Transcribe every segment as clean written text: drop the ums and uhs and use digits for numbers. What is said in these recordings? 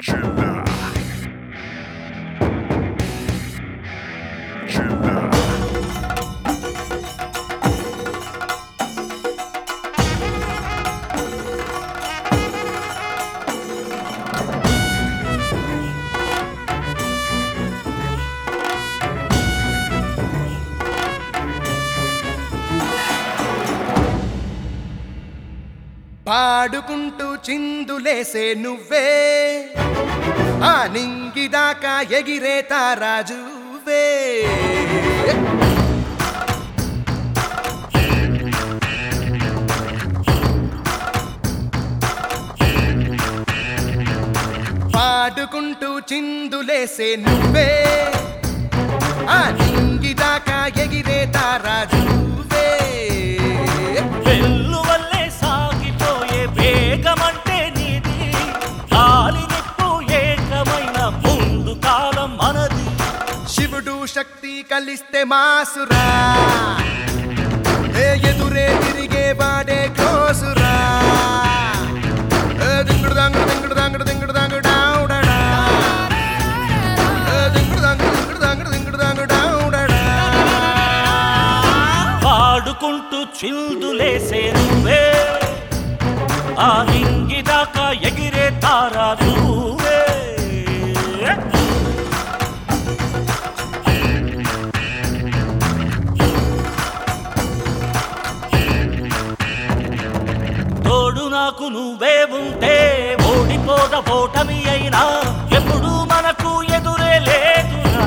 Chilla. Chilla. పాడుకుంటూ చిందులేసే నువ్వే ఆ నింగిదాకా ఎగిరే తారాజువే పాడుకుంటూ చిందులేసే నువ్వే ఆ నింగిదాకా ఎగిరే తారాజువే వెల్లువల్లే సాగిపోయే వేగమంటే నీది గాలి నిప్పు ఏకమైన ముందు కాలం మనది శివుడు శక్తి కలిస్తే మాసురా ఎదురే తిరిగే వాడే కోసురా దింగుడు దాంగుడు దింగుడు దాంగుడు దింగుడు దాంగుడు డావుడడా దింగుడు దాంగుడు దింగుడు దాంగుడు దింగుడు దాంగుడు డావుడడా పాడుకుంటూ చిందులేసే నువ్వే ఆ నింగిదాకా ఎగిరే తారా నువ్వే తోడు నాకు నువ్వే ఉంటే ఓడిపోద ఓటమి అయినా ఎప్పుడు మనకు ఎదురే లేదురా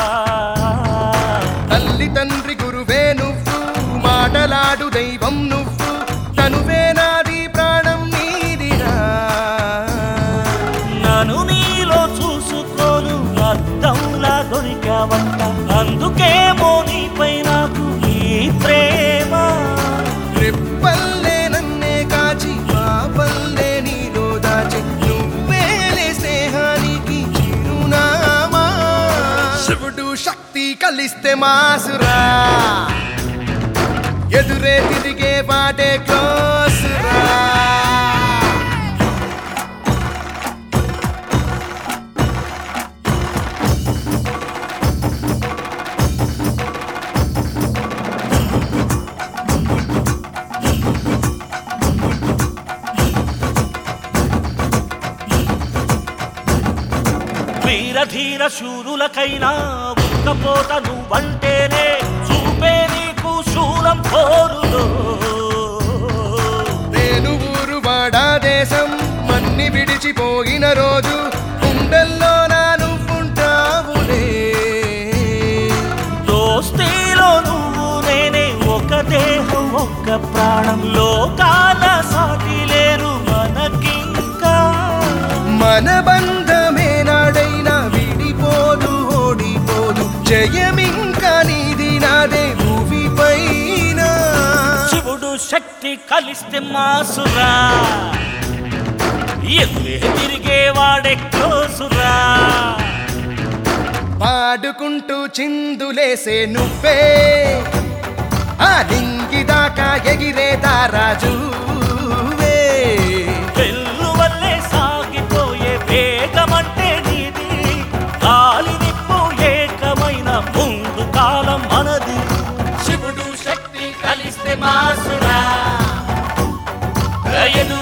తల్లి తండ్రి గురువే నువ్వు మాటలాడు దైవం నువ్వు తనువే నాది ప్రాణం నీదిరా నన్ను నీలో చూసుకోను అద్దంలా దొరికావంట అందుకేమో నీపై నాకు ఈ ప్రేమ రెప్పల్లే నన్నే కాచి పాపల్లే నీలో దాచి నువ్వేలే స్నేహానికి చిరునామా శివుడు శక్తి కలిస్తే మాసురా ఎదురే తిరిగే వాడే క్లోసురా వీరధీర శూరులకైనా ఉక్కపోత నువ్వంటేనే చూపే నీకు శూలం పోరులో నేను ఊరు వాడా దేశం మన్ని విడిచిపోయిన రోజు గుండెల్లో నా నువ్వుంటావులే దోస్తీలో నువ్వు నేనే ఒక దేహం ఒక్క ప్రాణం లోకాల సాటి లేరు మనకింకా మన బంధమే నాడైనా విడిపోదు ఓడిపోదు జయమింకా నీది నాదే భూమి పైన శివుడు శక్తి కలిస్తే మాసురా ఎదురే తిరిగేవాడే క్లోసురా పాడుకుంటూ చిందులేసే నువ్వే ఆ లింగిదాకా ఎగిరే తారాజువే వెల్లువల్లే సాగిపోయే వేగమంటే నీది గాలి నిప్పు ఏకమైన ముందు కాలం మనది శివుడు శక్తి కలిస్తే మాసురా